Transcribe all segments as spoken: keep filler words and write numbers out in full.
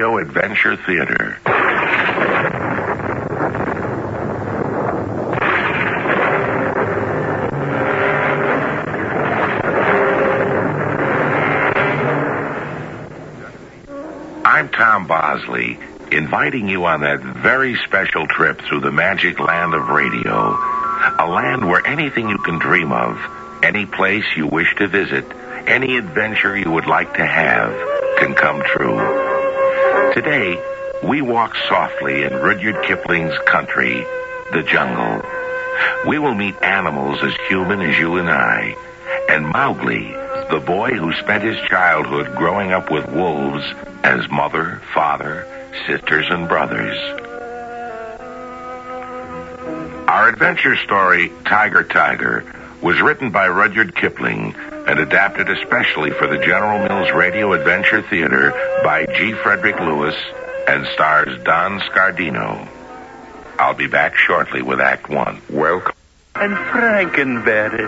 Radio Adventure Theater. I'm Tom Bosley, inviting you on that very special trip through the magic land of radio. A land where anything you can dream of, any place you wish to visit, any adventure you would like to have can come true. Today, we walk softly in Rudyard Kipling's country, the jungle. We will meet animals as human as you and I, and Mowgli, the boy who spent his childhood growing up with wolves as mother, father, sisters, and brothers. Our adventure story, Tiger, Tiger, was written by Rudyard Kipling and adapted especially for the General Mills Radio Adventure Theater by G. Frederick Lewis and stars Don Scardino. I'll be back shortly with Act One. Welcome. And Frankenberry.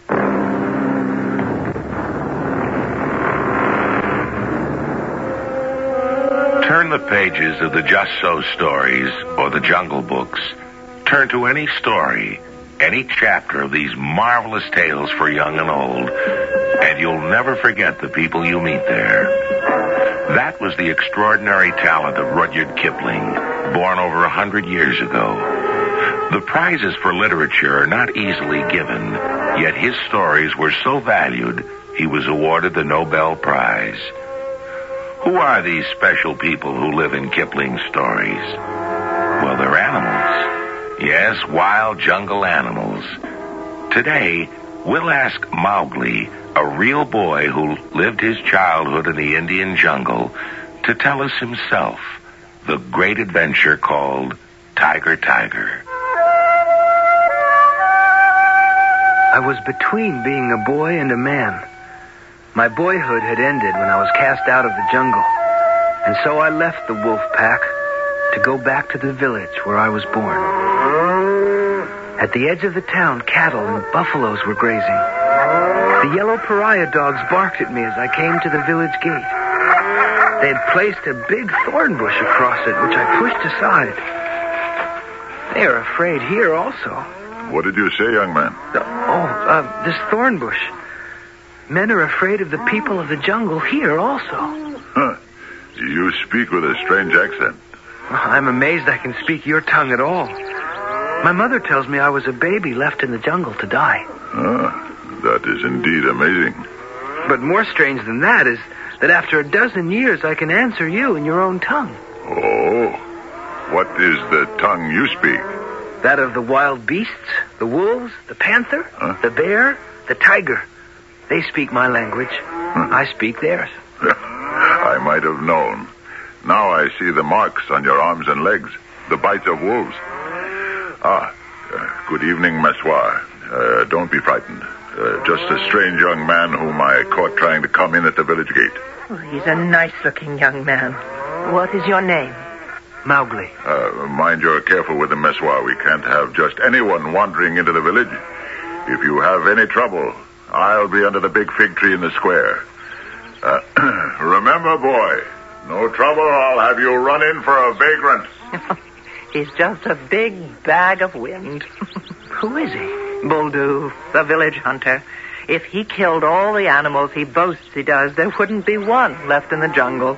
Turn the pages of the Just So stories or the Jungle Books. Turn to any story, any chapter of these marvelous tales for young and old, and you'll never forget the people you meet there. That was the extraordinary talent of Rudyard Kipling, born over a hundred years ago. The prizes for literature are not easily given, yet his stories were so valued, he was awarded the Nobel Prize. Who are these special people who live in Kipling's stories? Well, they're animals. Yes, wild jungle animals. Today, we'll ask Mowgli, a real boy who lived his childhood in the Indian jungle, to tell us himself the great adventure called Tiger, Tiger. I was between being a boy and a man. My boyhood had ended when I was cast out of the jungle, and so I left the wolf pack to go back to the village where I was born. At the edge of the town, cattle and buffaloes were grazing. The yellow pariah dogs barked at me as I came to the village gate. They had placed a big thorn bush across it, which I pushed aside. They are afraid here also. What did you say, young man? Uh, oh, uh, this thorn bush. Men are afraid of the people of the jungle here also. Huh. You speak with a strange accent. I'm amazed I can speak your tongue at all. My mother tells me I was a baby left in the jungle to die. Ah, that is indeed amazing. But more strange than that is that after a dozen years I can answer you in your own tongue. Oh, what is the tongue you speak? That of the wild beasts, the wolves, the panther, huh? the bear, the tiger. They speak my language. Hmm. I speak theirs. I might have known. Now I see the marks on your arms and legs, the bites of wolves. Ah, uh, good evening, Messoir. Uh, don't be frightened. Uh, just a strange young man whom I caught trying to come in at the village gate. Oh, he's a nice-looking young man. What is your name? Mowgli. Uh, mind you're careful with the Messoir. We can't have just anyone wandering into the village. If you have any trouble, I'll be under the big fig tree in the square. Uh, remember, boy, no trouble, I'll have you run in for a vagrant. He's just a big bag of wind. Who is he? Buldeo, the village hunter. If he killed all the animals he boasts he does, there wouldn't be one left in the jungle.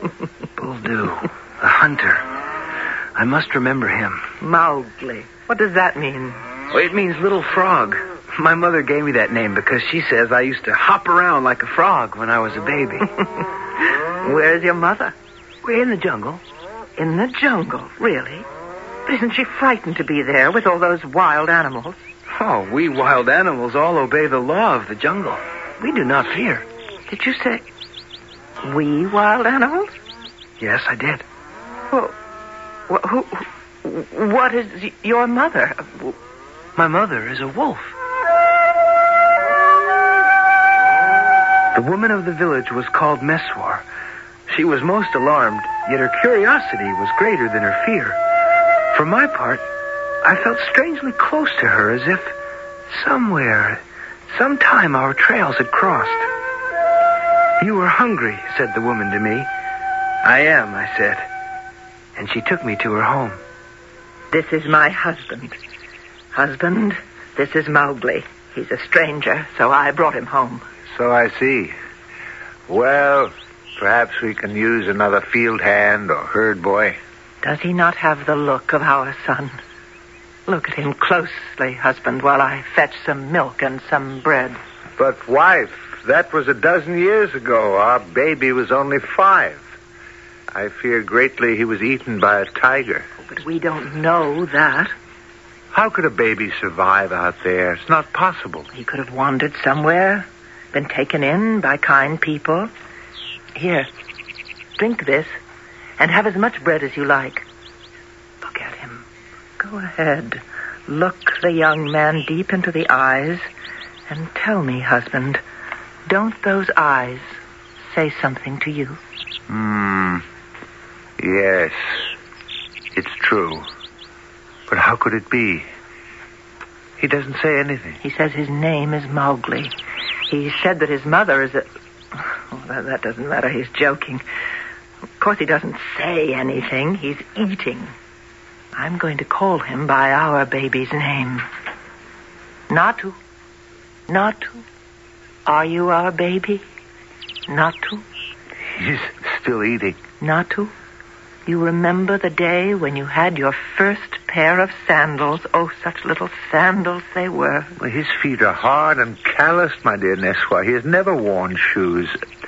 Buldeo, the hunter. I must remember him. Mowgli. What does that mean? Oh, it means little frog. My mother gave me that name because she says I used to hop around like a frog when I was a baby. Where's your mother? We're in the jungle. In the jungle? Really? But isn't she frightened to be there with all those wild animals? Oh, we wild animals all obey the law of the jungle. We do not fear. Did you say we wild animals? Yes, I did. Well, who, who, what is your mother? My mother is a wolf. The woman of the village was called Messoir. She was most alarmed, yet her curiosity was greater than her fear. For my part, I felt strangely close to her, as if somewhere, sometime our trails had crossed. You are hungry, said the woman to me. I am, I said. And she took me to her home. This is my husband. Husband, this is Mowgli. He's a stranger, so I brought him home. So I see. Well, perhaps we can use another field hand or herd boy. Does he not have the look of our son? Look at him closely, husband, while I fetch some milk and some bread. But, wife, that was a dozen years ago. Our baby was only five. I fear greatly he was eaten by a tiger. But we don't know that. How could a baby survive out there? It's not possible. He could have wandered somewhere, been taken in by kind people. Here, drink this, and have as much bread as you like. Look at him. Go ahead. Look the young man deep into the eyes, and tell me, husband, don't those eyes say something to you? Hmm. Yes. It's true. But how could it be? He doesn't say anything. He says his name is Mowgli. He said that his mother is a... Oh, that, that doesn't matter. He's joking. Of course, he doesn't say anything. He's eating. I'm going to call him by our baby's name. Natu. Natu. Are you our baby? Natu. He's still eating. Natu. You remember the day when you had your first pair of sandals? Oh, such little sandals they were. Well, his feet are hard and calloused, my dear Neswa. He has never worn shoes.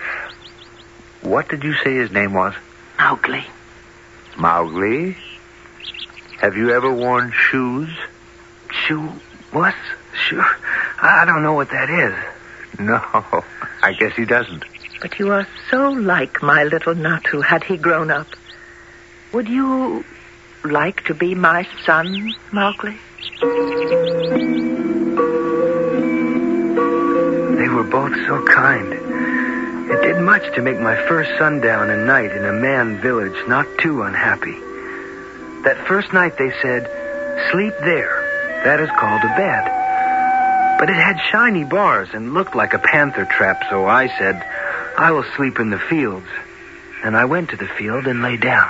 What did you say his name was? Mowgli. Mowgli? Have you ever worn shoes? Shoe... what? Shoe... I don't know what that is. No, I guess he doesn't. But you are so like my little Natu had he grown up. Would you like to be my son, Mowgli? They were both so kind. It did much to make my first sundown and night in a man village not too unhappy. That first night they said, sleep there. That is called a bed. But it had shiny bars and looked like a panther trap, so I said, I will sleep in the fields. And I went to the field and lay down.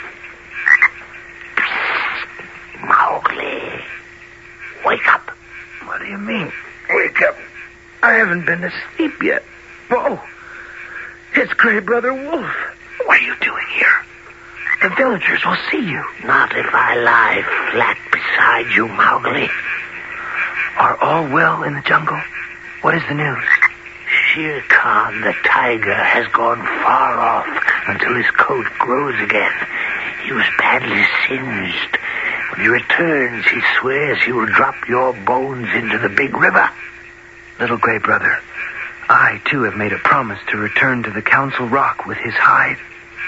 Mowgli, wake up. What do you mean, wake up? I haven't been to sleep yet. Whoa, it's Gray Brother Wolf. What are you doing here? The villagers will see you. Not if I lie flat beside you, Mowgli. Are all well in the jungle? What is the news? Shere Khan, the tiger, has gone far off until his coat grows again. He was badly singed. When he returns, he swears he will drop your bones into the big river. Little Gray Brother, I, too, have made a promise to return to the Council Rock with his hide.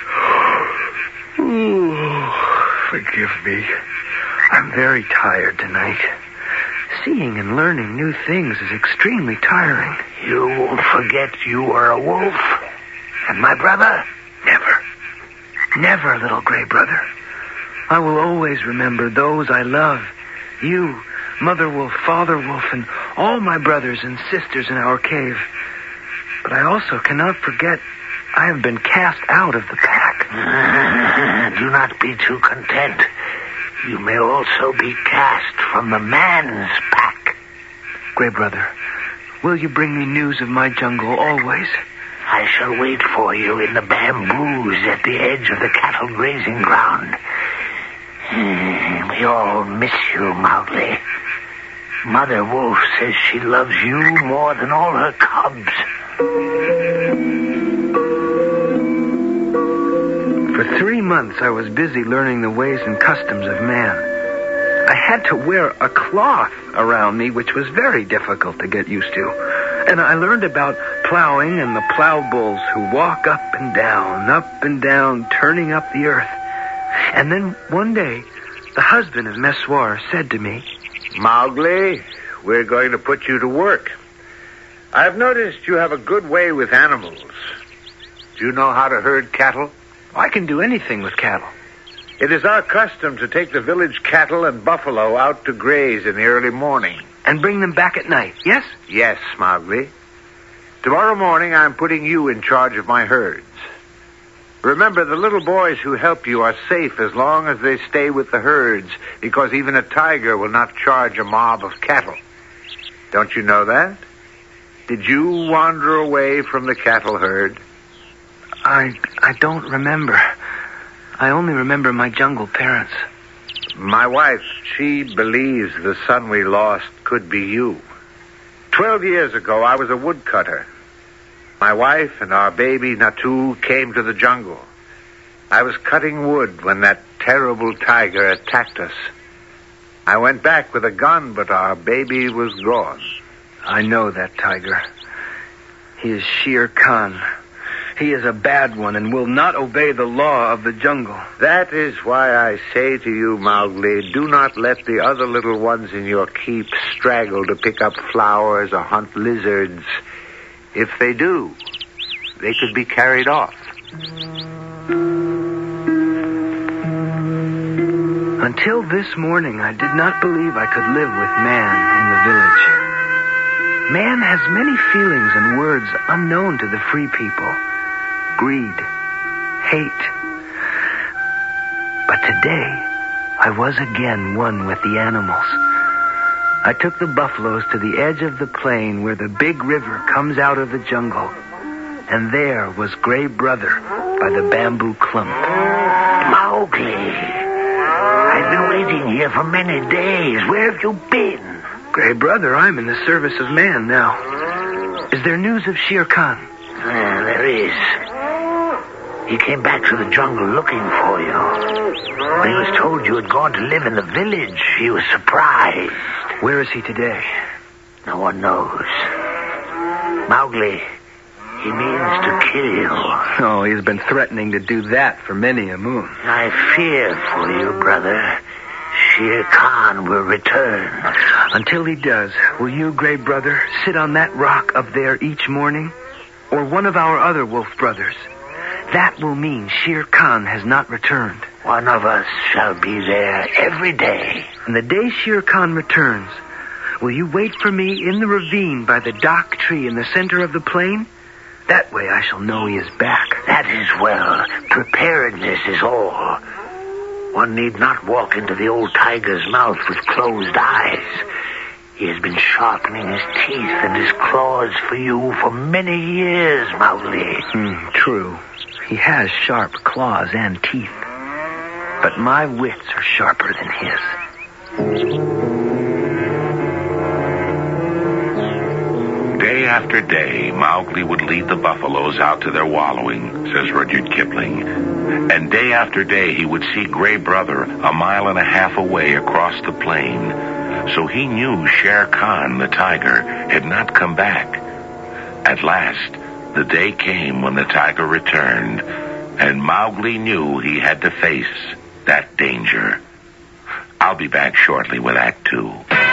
Ooh, forgive me. I'm very tired tonight. Seeing and learning new things is extremely tiring. You won't forget you were a wolf. And my brother? Never. Never, little Gray Brother. I will always remember those I love. You, Mother Wolf, Father Wolf, and all my brothers and sisters in our cave. But I also cannot forget I have been cast out of the pack. Do not be too content. You may also be cast from the man's pack. Gray Brother, will you bring me news of my jungle always? I shall wait for you in the bamboos at the edge of the cattle grazing ground. We all miss you, Mowgli. Mother Wolf says she loves you more than all her cubs. For three months, I was busy learning the ways and customs of man. I had to wear a cloth around me, which was very difficult to get used to. And I learned about plowing and the plow bulls who walk up and down, up and down, turning up the earth. And then one day, the husband of Meswar said to me, Mowgli, we're going to put you to work. I've noticed you have a good way with animals. Do you know how to herd cattle? I can do anything with cattle. It is our custom to take the village cattle and buffalo out to graze in the early morning. And bring them back at night, yes? Yes, Mowgli. Tomorrow morning I'm putting you in charge of my herds. Remember, the little boys who help you are safe as long as they stay with the herds, because even a tiger will not charge a mob of cattle. Don't you know that? Did you wander away from the cattle herd? I I don't remember. I only remember my jungle parents. My wife, she believes the son we lost could be you. Twelve years ago, I was a woodcutter. My wife and our baby, Natu, came to the jungle. I was cutting wood when that terrible tiger attacked us. I went back with a gun, but our baby was gone. I know that tiger. He is Shere Khan. He is a bad one and will not obey the law of the jungle. That is why I say to you, Mowgli, do not let the other little ones in your keep straggle to pick up flowers or hunt lizards. If they do, they could be carried off. Until this morning, I did not believe I could live with man in the village. Man has many feelings and words unknown to the free people. Greed, hate. But today, I was again one with the animals. I took the buffaloes to the edge of the plain where the big river comes out of the jungle. And there was Gray Brother by the bamboo clump. Mowgli, I've been waiting here for many days. Where have you been? Gray Brother, I'm in the service of man now. Is there news of Shere Khan? Uh, there is. He came back to the jungle looking for you. When he was told you had gone to live in the village, he was surprised. Where is he today? No one knows. Mowgli, he means to kill you. Oh, he's been threatening to do that for many a moon. I fear for you, brother. Shere Khan will return. Until he does, will you, Gray Brother, sit on that rock up there each morning? Or one of our other wolf brothers? That will mean Shere Khan has not returned. One of us shall be there every day. And the day Shere Khan returns, will you wait for me in the ravine by the dak tree in the center of the plain? That way I shall know he is back. That is well. Preparedness is all. One need not walk into the old tiger's mouth with closed eyes. He has been sharpening his teeth and his claws for you for many years, Mowgli. Hmm, true. He has sharp claws and teeth. But my wits are sharper than his. Day after day, Mowgli would lead the buffaloes out to their wallowing, says Rudyard Kipling. And day after day, he would see Gray Brother a mile and a half away across the plain. So he knew Shere Khan, the tiger, had not come back. At last, the day came when the tiger returned, and Mowgli knew he had to face that danger. I'll be back shortly with Act Two.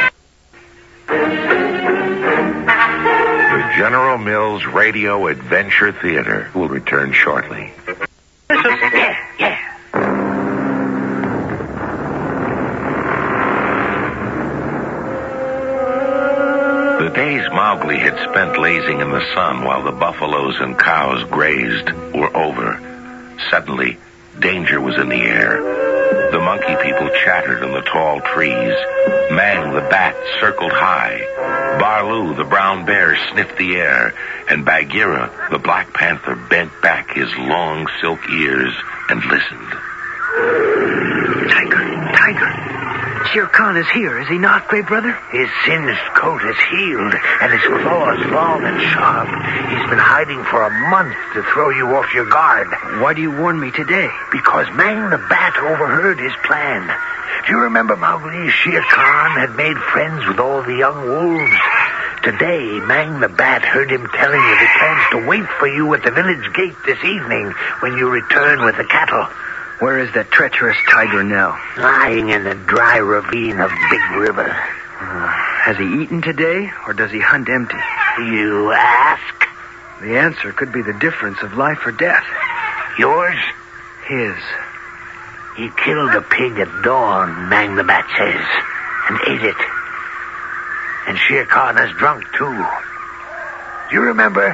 The General Mills Radio Adventure Theater will return shortly. Yeah, yeah. The days Mowgli had spent lazing in the sun while the buffaloes and cows grazed were over. Suddenly, danger was in the air. The monkey people chattered in the tall trees. Mang the bat circled high. Barlu the brown bear sniffed the air. And Bagheera the black panther bent back his long silk ears and listened. Tiger, tiger. Shere Khan is here, is he not, Gray Brother? His singed coat has healed, and his claws long and sharp. He's been hiding for a month to throw you off your guard. Why do you warn me today? Because Mang the Bat overheard his plan. Do you remember, Mowgli, Shere Khan had made friends with all the young wolves? Today, Mang the Bat heard him telling you he plans to wait for you at the village gate this evening when you return with the cattle. Where is that treacherous tiger now? Lying in the dry ravine of Big River. Uh, has he eaten today, or does he hunt empty? You ask? The answer could be the difference of life or death. Yours? His. He killed a pig at dawn, Mang the Bat says, and ate it. And Shere Khan has drunk, too. Do you remember?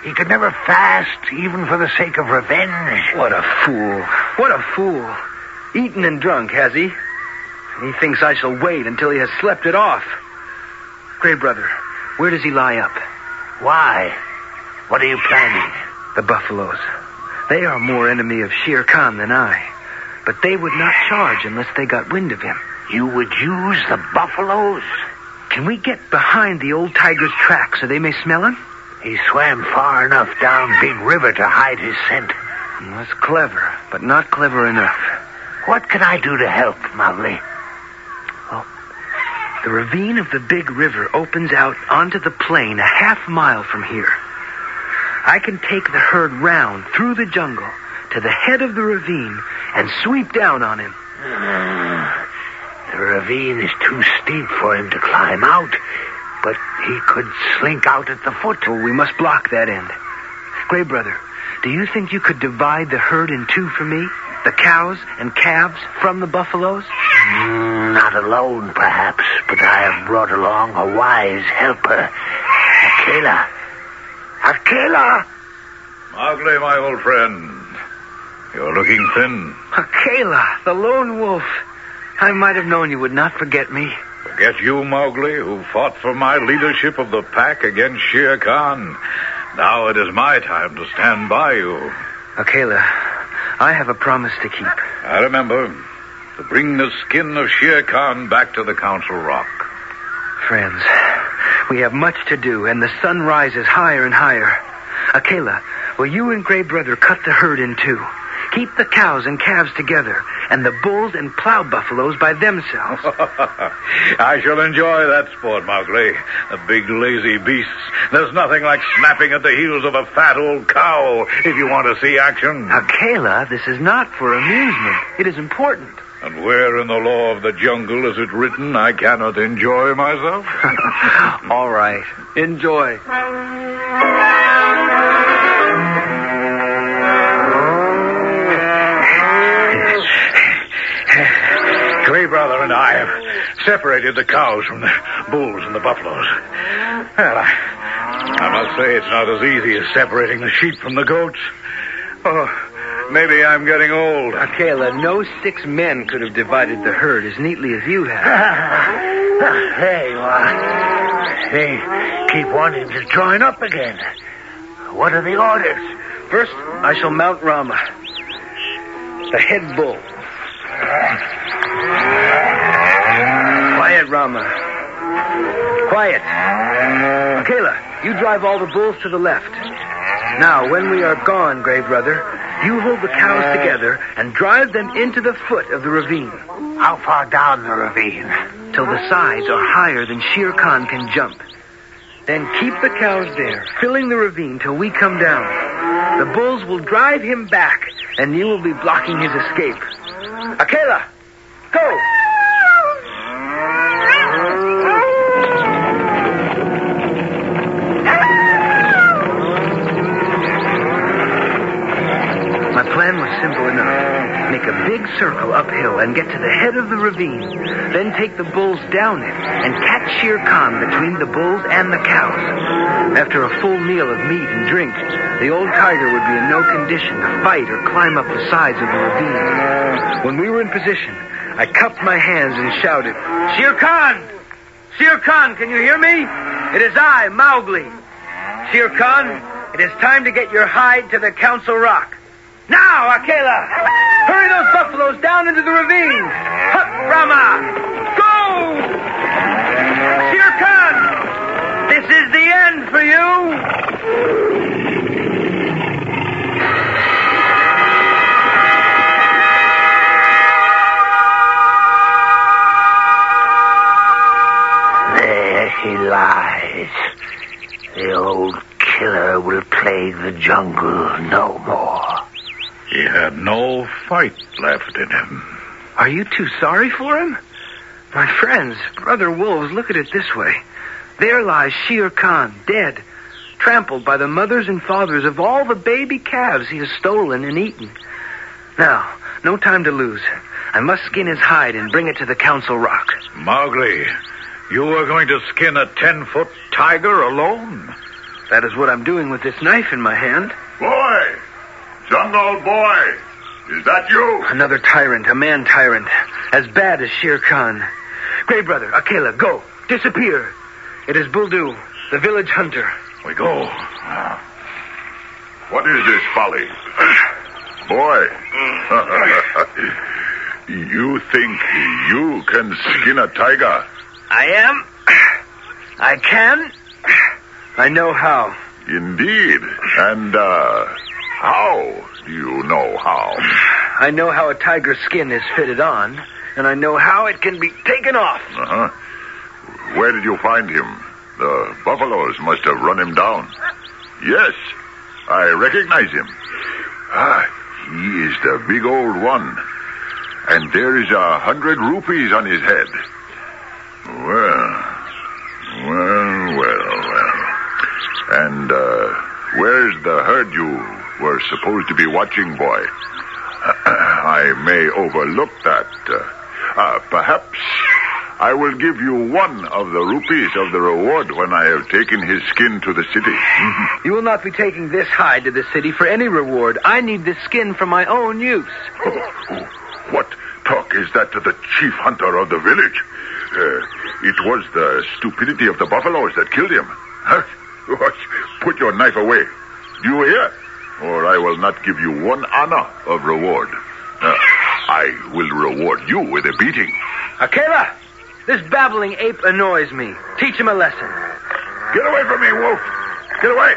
He could never fast, even for the sake of revenge. What a fool. What a fool. Eaten and drunk, has he? He thinks I shall wait until he has slept it off. Gray Brother, where does he lie up? Why? What are you planning? The buffaloes. They are more enemy of Shere Khan than I. But they would not charge unless they got wind of him. You would use the buffaloes? Can we get behind the old tiger's track so they may smell him? He swam far enough down Big River to hide his scent. Well, that's clever, but not clever enough. What can I do to help, Mowgli? Well, the ravine of the Big River opens out onto the plain a half mile from here. I can take the herd round through the jungle to the head of the ravine and sweep down on him. Uh, the ravine is too steep for him to climb out, but he could slink out at the foot. Well, we must block that end. Gray Brother, do you think you could divide the herd in two for me? The cows and calves from the buffaloes? Mm, not alone, perhaps, but I have brought along a wise helper. Akela. Akela! Mowgli, my old friend. You're looking thin. Akela, the lone wolf. I might have known you would not forget me. Forget you, Mowgli, who fought for my leadership of the pack against Shere Khan. Now it is my time to stand by you. Akela, I have a promise to keep. I remember. To bring the skin of Shere Khan back to the Council Rock. Friends, we have much to do, and the sun rises higher and higher. Akela, will you and Gray Brother cut the herd in two? Keep the cows and calves together, and the bulls and plow buffaloes by themselves. I shall enjoy that sport, Mowgli. The big lazy beasts. There's nothing like snapping at the heels of a fat old cow if you want to see action. Akela, this is not for amusement. It is important. And where in the law of the jungle is it written I cannot enjoy myself? All right. Enjoy. Gray Brother and I have separated the cows from the bulls and the buffaloes. Well, I, I must say it's not as easy as separating the sheep from the goats. Oh, maybe I'm getting old. Akela, no six men could have divided the herd as neatly as you have. There you are. They keep wanting to join up again. What are the orders? First, I shall mount Rama, the head bull. Quiet, Rama. Quiet. Akela, you drive all the bulls to the left. Now, when we are gone, Gray Brother, you hold the cows together and drive them into the foot of the ravine. How far down the ravine? Till the sides are higher than Shere Khan can jump. Then keep the cows there, filling the ravine till we come down. The bulls will drive him back, and you will be blocking his escape. Akela, go! My plan was simple enough. Make a big circle uphill and get to the head of the ravine. Then take the bulls down it and catch Shere Khan between the bulls and the cows. After a full meal of meat and drink, the old tiger would be in no condition to fight or climb up the sides of the ravine. When we were in position, I cupped my hands and shouted, Shere Khan! Shere Khan, can you hear me? It is I, Mowgli. Shere Khan, it is time to get your hide to the Council Rock. Now, Akela! Hurry those buffaloes down into the ravine! Hup, Rama! Go! Shere Khan! This is the end for you! There he lies. The old killer will plague the jungle no more. He had no fight left in him. Are you too sorry for him? My friends, brother wolves, look at it this way. There lies Shere Khan, dead, trampled by the mothers and fathers of all the baby calves he has stolen and eaten. Now, no time to lose. I must skin his hide and bring it to the Council Rock. Mowgli, you are going to skin a ten-foot tiger alone? That is what I'm doing with this knife in my hand. Boy! Jungle boy! Is that you? Another tyrant, a man tyrant, as bad as Shere Khan. Gray Brother, Akela, go. Disappear. It is Buldu, the village hunter. We go. What is this folly? Boy. You think you can skin a tiger? I am. I can. I know how. Indeed. And, uh, how do you know how? I know how a tiger's skin is fitted on, and I know how it can be taken off. Uh-huh. Where did you find him? The buffaloes must have run him down. Yes, I recognize him. Ah, he is the big old one. And there is a hundred rupees on his head. Well, well, well, well. And, uh, where's the herd you were supposed to be watching, boy? I may overlook that. Uh, uh, perhaps I will give you one of the rupees of the reward when I have taken his skin to the city. You will not be taking this hide to the city for any reward. I need this skin for my own use. What talk is that to the chief hunter of the village? Uh, it was the stupidity of the buffaloes that killed him. Huh? Put your knife away. Do you hear? Or I will not give you one anna of reward. Uh, I will reward you with a beating. Akela! This babbling ape annoys me. Teach him a lesson. Get away from me, Wolf. Get away.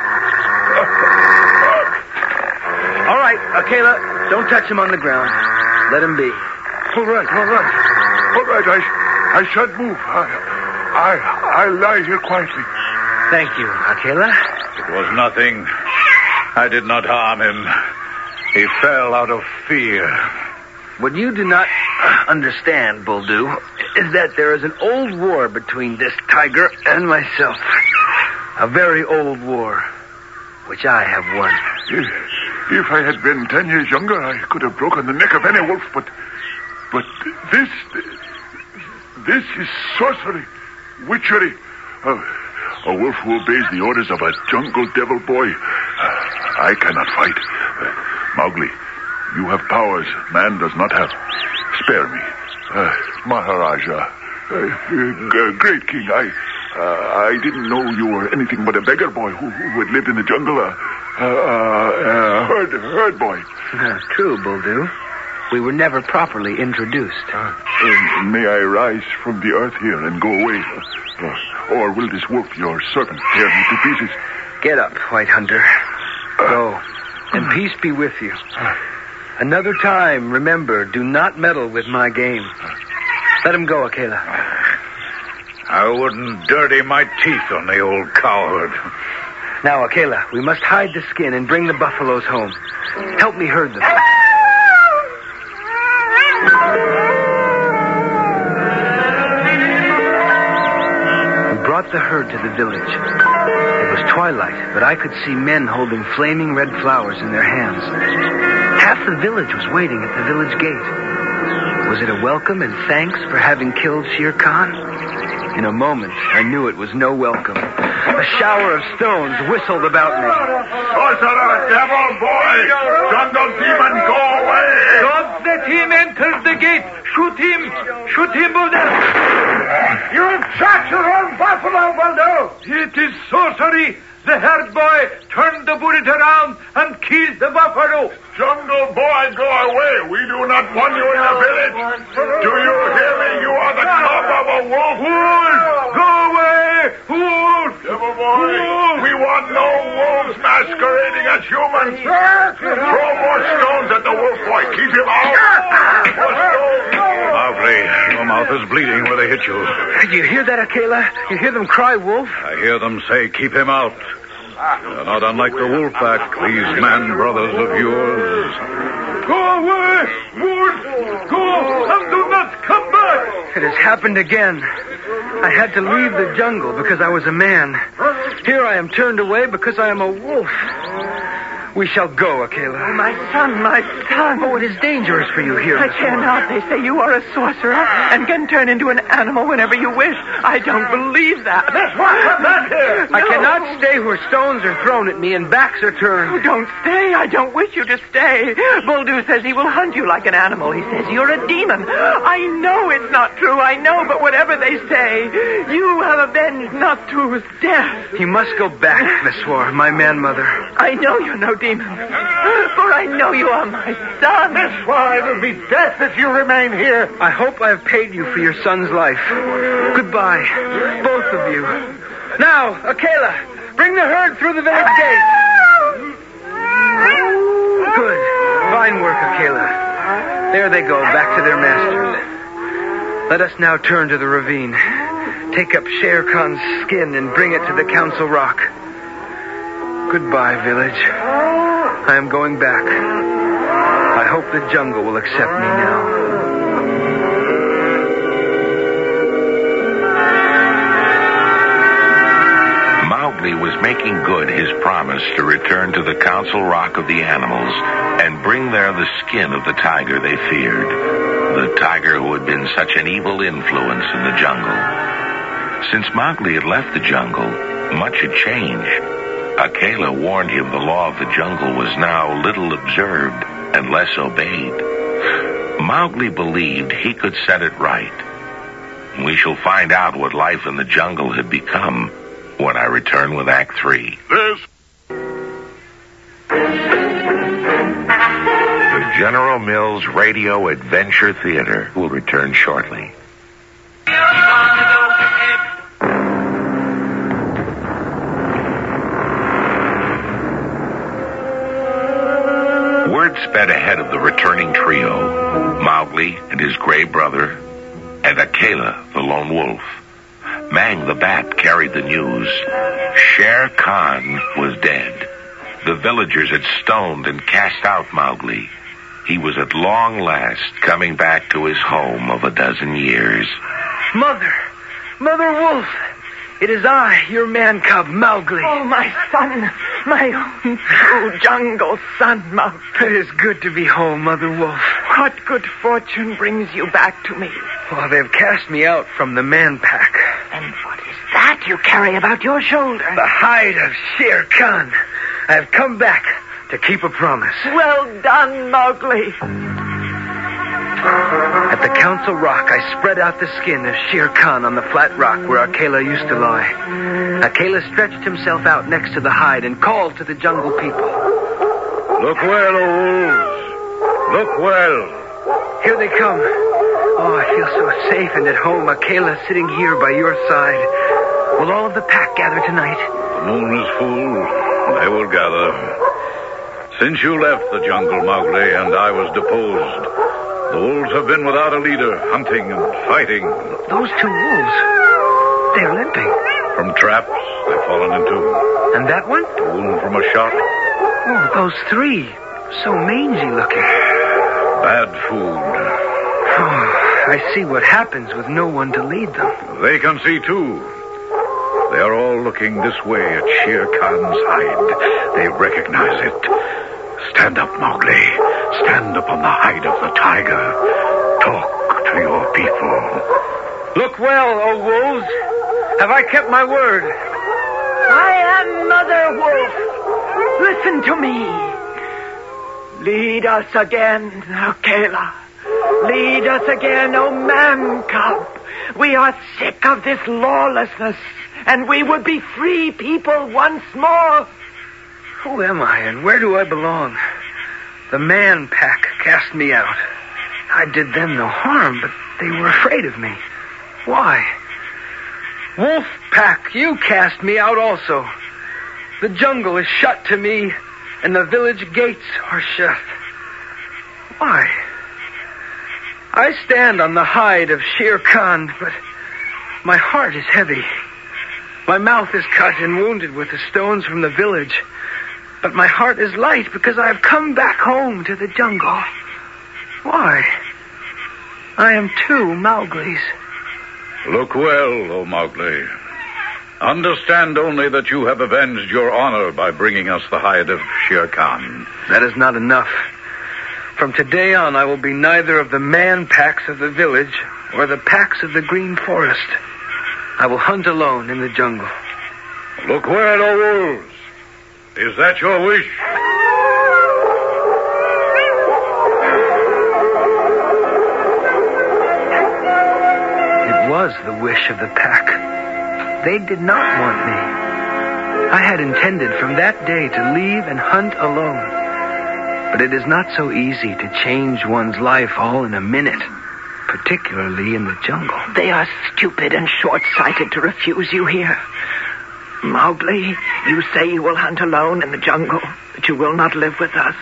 All right, Akela, don't touch him on the ground. Let him be. All right, all right. All right, I, I shan't move. I, I, I lie here quietly. Thank you, Akela. It was nothing. I did not harm him. He fell out of fear. What you do not understand, Buldu, is that there is an old war between this tiger and myself. A very old war, which I have won. If, if I had been ten years younger, I could have broken the neck of any wolf, but... But this... This is sorcery, witchery. Uh, a wolf who obeys the orders of a jungle devil boy. Uh, I cannot fight. Uh, Mowgli, you have powers man does not have. Spare me. Uh, Maharaja, uh, uh, great king, I uh, I didn't know you were anything but a beggar boy who, who had lived in the jungle, a uh, uh, uh, herd, herd boy. Uh, true, Buldu. We were never properly introduced. Uh, uh, may I rise from the earth here and go away? Uh, or will this wolf, your servant, tear me to pieces? Get up, White Hunter. Go, and peace be with you. Another time, remember, do not meddle with my game. Let him go, Akela. I wouldn't dirty my teeth on the old cowherd. Now, Akela, we must hide the skin and bring the buffaloes home. Help me herd them. We brought the herd to the village. It was twilight, but I could see men holding flaming red flowers in their hands. Half the village was waiting at the village gate. Was it a welcome and thanks for having killed Shere Khan? In a moment, I knew it was no welcome. A shower of stones whistled about me. Sorcerer, devil, boy! Jungle demon, go away! Don't let him enter the gate! Shoot him! Shoot him, Buldu! You shot your own buffalo, Buldu! It is sorcery! The herd boy turned the bullet around and killed the buffalo. Jungle boy, go away. We do not want you in the village. Do you hear me? You are the cub of a wolf. Wolf! Go away! Wolf! Devil boy, wolf. We want no wolves masquerading as humans. Throw more stones at the wolf boy. Keep him out. More stones. Mowgli, your mouth is bleeding where they hit you. You hear that, Akela? You hear them cry, Wolf? I hear them say, keep him out. They're not unlike the wolf pack, these man brothers of yours. Go away! Wolf! Go and do not come back! It has happened again. I had to leave the jungle because I was a man. Here I am turned away because I am a wolf. We shall go, Akela. Oh, my son, my son. Oh, it is dangerous for you here. I cannot. They say you are a sorcerer and can turn into an animal whenever you wish. I don't believe that. That's why I'm not here. I cannot stay where stones are thrown at me and backs are turned. Oh, don't stay. I don't wish you to stay. Buldu says he will hunt you like an animal. He says you're a demon. I know it's not true. I know, but whatever they say, you have avenged Natu's death. You must go back, Meswar, my man-mother. I know you're no demon, for I know you are my son. Meswar, it'll be death if you remain here. I hope I have paid you for your son's life. Goodbye, both of you. Now, Akela, bring the herd through the village gate. Good. Fine work, Akela. There they go, back to their masters. Let us now turn to the ravine. Take up Shere Khan's skin and bring it to the Council Rock. Goodbye, village. I am going back. I hope the jungle will accept me now. Mowgli was making good his promise to return to the Council Rock of the Animals and bring there the skin of the tiger they feared, the tiger who had been such an evil influence in the jungle. Since Mowgli had left the jungle, much had changed. Akela warned him the law of the jungle was now little observed and less obeyed. Mowgli believed he could set it right. We shall find out what life in the jungle had become when I return with Act Three. This. The General Mills Radio Adventure Theater will return shortly. Word sped ahead of the returning trio, Mowgli and his gray brother, and Akela, the lone wolf. Mang the Bat carried the news. Shere Khan was dead. The villagers had stoned and cast out Mowgli. He was at long last coming back to his home of a dozen years. Mother! Mother Wolf! It is I, your man-cub, Mowgli. Oh, my son. My own true jungle son, Mowgli. It is good to be home, Mother Wolf. What good fortune brings you back to me? Well, they've cast me out from the man-pack. And what is that you carry about your shoulder? The hide of Shere Khan. I have come back to keep a promise. Well done, Mowgli. At the Council Rock, I spread out the skin of Shere Khan on the flat rock where Akela used to lie. Akela stretched himself out next to the hide and called to the jungle people. Look well, O wolves. Look well. Here they come. Oh, I feel so safe and at home, Akela sitting here by your side. Will all of the pack gather tonight? The moon is full. They will gather. Since you left the jungle, Mowgli, and I was deposed, the wolves have been without a leader, hunting and fighting. Those two wolves, they're limping. From traps they've fallen into. And that one? A wound from a shot. Oh, those three, so mangy looking. Bad food. Oh, I see what happens with no one to lead them. They can see, too. They are all looking this way at Shere Khan's hide. They recognize it. Stand up, Mowgli. Stand upon the hide of the tiger. Talk to your people. Look well, O wolves. Have I kept my word? I am Mother Wolf. Listen to me. Lead us again, Akela. Lead us again, O man-cub. We are sick of this lawlessness, and we would be free people once more. Who am I, and where do I belong? The man-pack cast me out. I did them no harm, but they were afraid of me. Why? Wolf-pack, you cast me out also. The jungle is shut to me, and the village gates are shut. Why? I stand on the hide of Shere Khan, but my heart is heavy. My mouth is cut and wounded with the stones from the village. But my heart is light because I have come back home to the jungle. Why? I am two Mowglis. Look well, O Mowgli. Understand only that you have avenged your honor by bringing us the hide of Shere Khan. That is not enough. From today on, I will be neither of the man packs of the village or the packs of the green forest. I will hunt alone in the jungle. Look where, O wolves. Is that your wish? It was the wish of the pack. They did not want me. I had intended from that day to leave and hunt alone. But it is not so easy to change one's life all in a minute, particularly in the jungle. They are stupid and short-sighted to refuse you here. Mowgli, you say you will hunt alone in the jungle, but you will not live with us.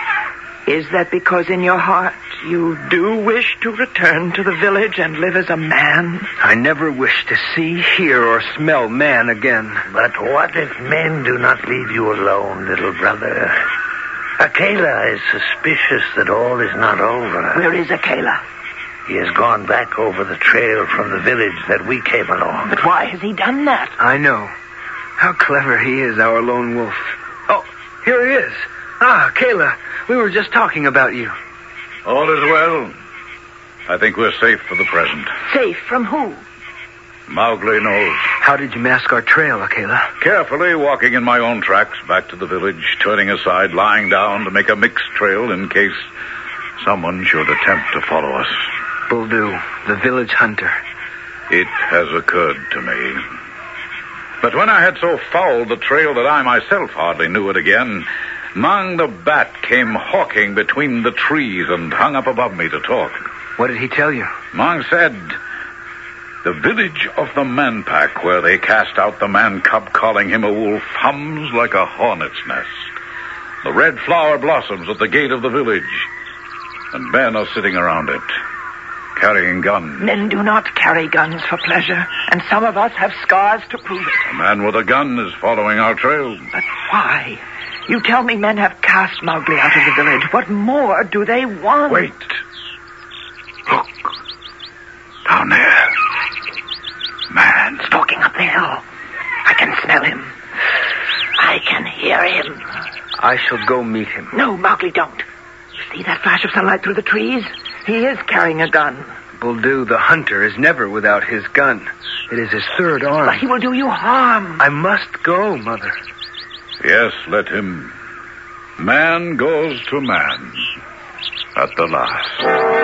Is that because in your heart you do wish to return to the village and live as a man? I never wish to see, hear, or smell man again. But what if men do not leave you alone, little brother? Akela is suspicious that all is not over. Where is Akela? He has gone back over the trail from the village that we came along. But why has he done that? I know. How clever he is, our lone wolf. Oh, here he is. Ah, Akela, we were just talking about you. All is well. I think we're safe for the present. Safe from who? Mowgli knows. How did you mask our trail, Akela? Carefully walking in my own tracks back to the village, turning aside, lying down to make a mixed trail in case someone should attempt to follow us. Buldeo, the village hunter. It has occurred to me. But when I had so fouled the trail that I myself hardly knew it again, Mang the bat came hawking between the trees and hung up above me to talk. What did he tell you? Mang said, the village of the man pack where they cast out the man cub calling him a wolf hums like a hornet's nest. The red flower blossoms at the gate of the village, and men are sitting around it, carrying guns. Men do not carry guns for pleasure, and some of us have scars to prove it. A man with a gun is following our trail. But why? You tell me men have cast Mowgli out of the village. What more do they want? Wait. Look. Down there. Man. Stalking up the hill. I can smell him. I can hear him. I shall go meet him. No, Mowgli, don't. You see that flash of sunlight through the trees? He is carrying a gun. Buldeo, the hunter, is never without his gun. It is his third arm. But he will do you harm. I must go, Mother. Yes, let him. Man goes to man. At the last.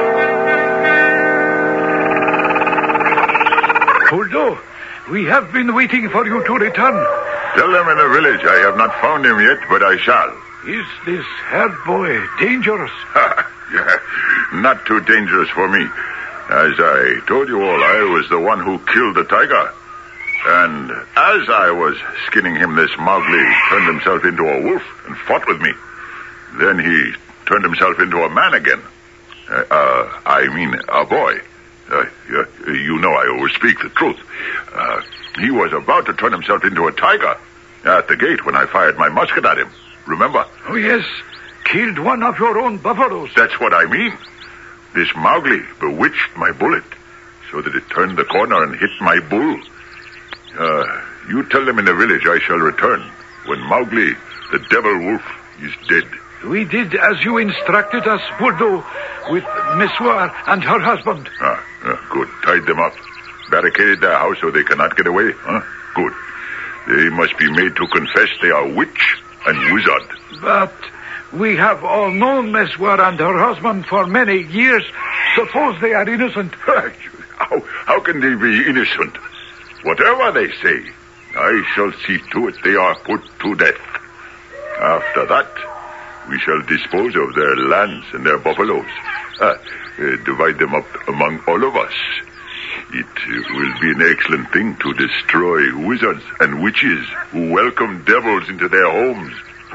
Buldeo, we have been waiting for you to return. Tell them in the village I have not found him yet, but I shall. Is this herd boy dangerous? Yeah, not too dangerous for me. As I told you all, I was the one who killed the tiger. And as I was skinning him, this Mowgli turned himself into a wolf and fought with me. Then he turned himself into a man again. Uh, uh I mean, a boy. Uh, you, you know I always speak the truth. Uh, he was about to turn himself into a tiger at the gate when I fired my musket at him. Remember? Oh, yes. Killed one of your own buffaloes. That's what I mean. This Mowgli bewitched my bullet so that it turned the corner and hit my bull. Uh, you tell them in the village I shall return when Mowgli, the devil wolf, is dead. We did as you instructed us, Buldeo, with Meswar and her husband. Ah, uh, good. Tied them up. Barricaded their house so they cannot get away. Huh? Good. They must be made to confess they are witch and wizard. But we have all known Meswar and her husband for many years. Suppose they are innocent. how, how can they be innocent? Whatever they say, I shall see to it they are put to death. After that, we shall dispose of their lands and their buffaloes. Uh, uh, divide them up among all of us. It uh, will be an excellent thing to destroy wizards and witches who welcome devils into their homes.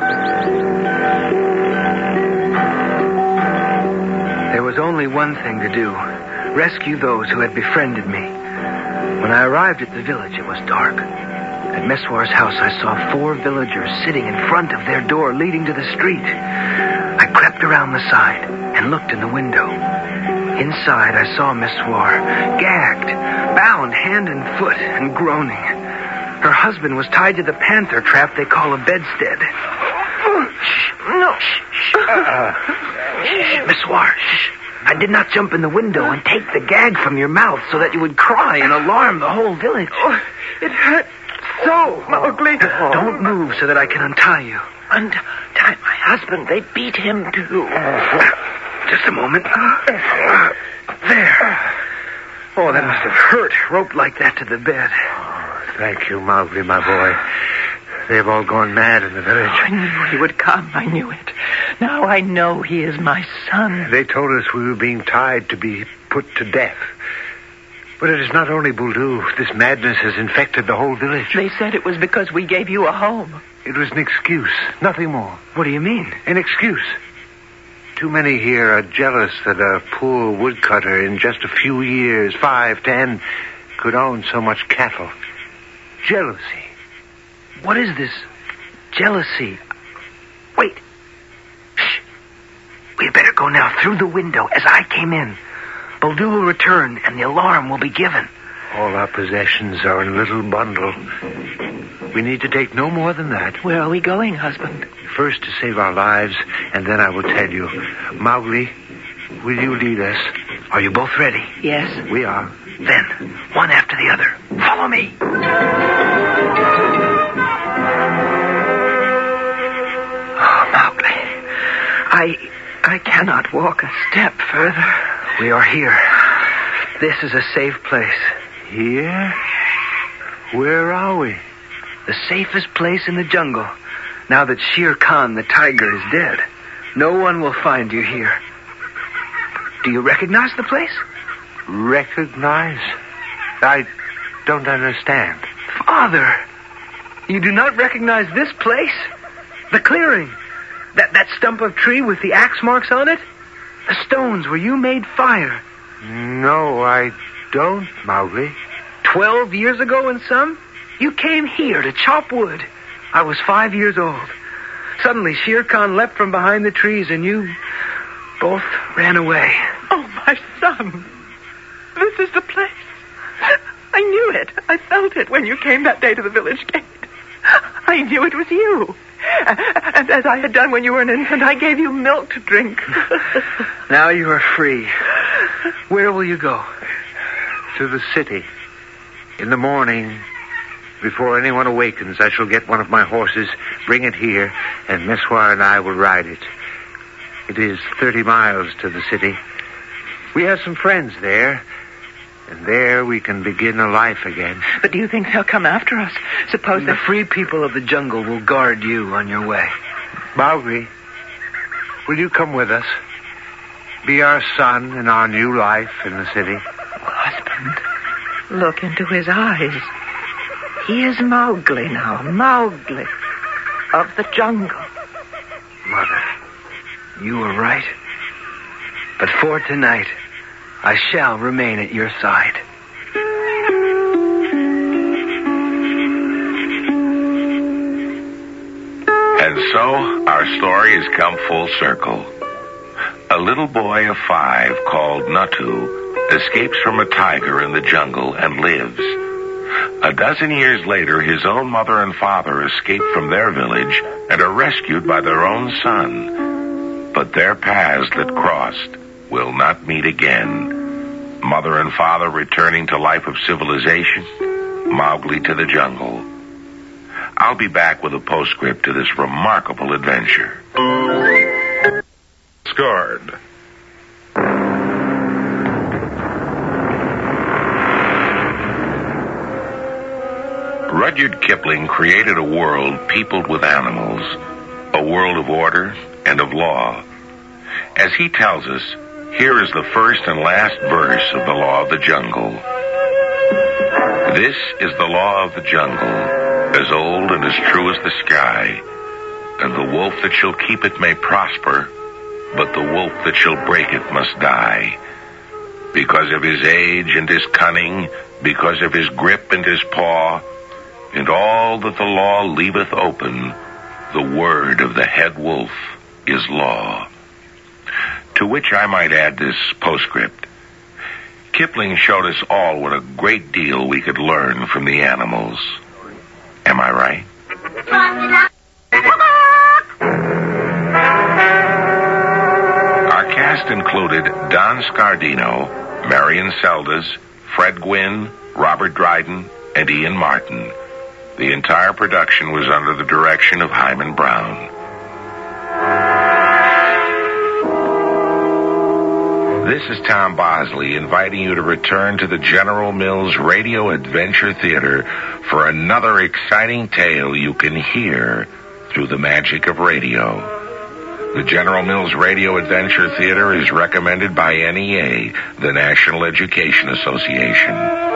There was only one thing to do. Rescue those who had befriended me. When I arrived at the village, it was dark. At Meswar's house, I saw four villagers sitting in front of their door leading to the street. I crept around the side and looked in the window. Inside, I saw Meswar, gagged, bound hand and foot, and groaning. Her husband was tied to the panther trap they call a bedstead. Shh. No. Shh. Uh, shh, Miss War, shh. I did not jump in the window and take the gag from your mouth so that you would cry and alarm the whole village. Oh, it hurt so, Mowgli. Don't move so that I can untie you. Untie my husband. They beat him, too. Just a moment. Uh, there. Oh, that must have hurt, roped like that to the bed. Oh, thank you, Mowgli, my boy. They've all gone mad in the village. I knew he would come. I knew it. Now I know he is my son. They told us we were being tied to be put to death. But it is not only Buldeo. This madness has infected the whole village. They said it was because we gave you a home. It was an excuse, nothing more. What do you mean? An excuse. Too many here are jealous that a poor woodcutter in just a few years, five, ten, could own so much cattle. Jealousy. What is this jealousy? Wait. Shh. We'd better go now through the window as I came in. Buldeo will return and the alarm will be given. All our possessions are in a little bundle. We need to take no more than that. Where are we going, husband? First to save our lives, and then I will tell you. Mowgli, will you lead us? Are you both ready? Yes. We are. Then, one after the other. Follow me. Oh, Mowgli. I... I cannot walk a step further. We are here. This is a safe place. Here? Where are we? The safest place in the jungle. Now that Shere Khan, the tiger, is dead, no one will find you here. Do you recognize the place? Recognize? I don't understand. Father, you do not recognize this place? The clearing? That, that stump of tree with the axe marks on it? The stones where you made fire? No, I don't, Mowgli. Twelve years ago and some, you came here to chop wood. I was five years old. Suddenly, Shere Khan leapt from behind the trees, and you both ran away. Oh, my son. This is the place. I knew it. I felt it when you came that day to the village gate. I knew it was you. And as I had done when you were an infant, I gave you milk to drink. Now you are free. Where will you go? To the city. In the morning, before anyone awakens, I shall get one of my horses, bring it here, and Meswar and I will ride it. It is thirty miles to the city. We have some friends there, and there we can begin a life again. But do you think they'll come after us? Suppose The they... free people of the jungle will guard you on your way. Mowgli, will you come with us? Be our son in our new life in the city. Husband, look into his eyes. He is Mowgli now, Mowgli of the jungle. Mother, you were right. But for tonight, I shall remain at your side. And so, our story has come full circle. A little boy of five called Natu escapes from a tiger in the jungle and lives. A dozen years later, his own mother and father escape from their village and are rescued by their own son. But their paths that crossed will not meet again. Mother and father returning to life of civilization, Mowgli to the jungle. I'll be back with a postscript to this remarkable adventure. Scored. Rudyard Kipling created a world peopled with animals, a world of order and of law. As he tells us, here is the first and last verse of the Law of the Jungle. This is the law of the jungle, as old and as true as the sky, and the wolf that shall keep it may prosper, but the wolf that shall break it must die. Because of his age and his cunning, because of his grip and his paw, and all that the law leaveth open, the word of the head wolf is law. To which I might add this postscript. Kipling showed us all what a great deal we could learn from the animals. Am I right? Our cast included Don Scardino, Marion Seldes, Fred Gwynn, Robert Dryden, and Ian Martin. The entire production was under the direction of Hyman Brown. This is Tom Bosley inviting you to return to the General Mills Radio Adventure Theater for another exciting tale you can hear through the magic of radio. The General Mills Radio Adventure Theater is recommended by N E A, the National Education Association.